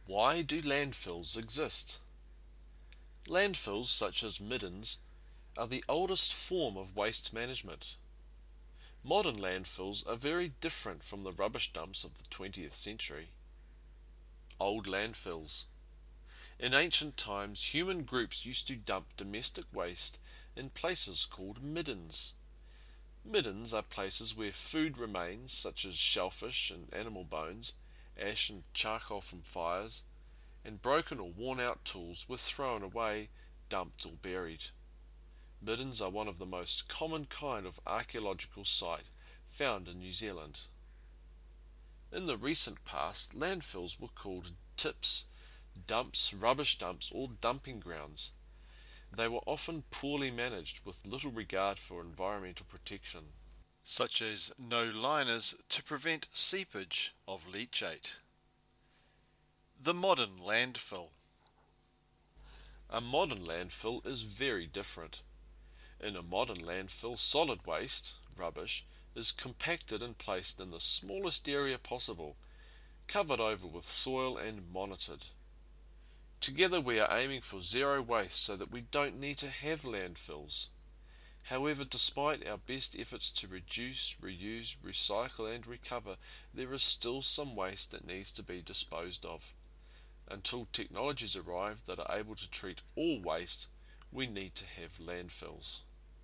Why do landfills exist? Landfills, such as middens, are the oldest form of waste management. Modern landfills are very different from the rubbish dumps of the 20th century. Old landfills. In ancient times, human groups used to dump domestic waste in places called middens. Middens are places where food remains, such as shellfish and animal bones, ash and charcoal from fires, and broken or worn out tools were thrown away, dumped or buried. Middens are one of the most common kind of archaeological site found in New Zealand. In the recent past, landfills were called tips, dumps, rubbish dumps, or dumping grounds. They were often poorly managed with little regard for environmental protection, such as no liners to prevent seepage of leachate. The modern landfill. A modern landfill is very different. In a modern landfill, solid waste, rubbish, is compacted and placed in the smallest area possible, covered over with soil and monitored. Together we are aiming for zero waste so that we don't need to have landfills. However, despite our best efforts to reduce, reuse, recycle and recover, there is still some waste that needs to be disposed of. Until technologies arrive that are able to treat all waste, we need to have landfills.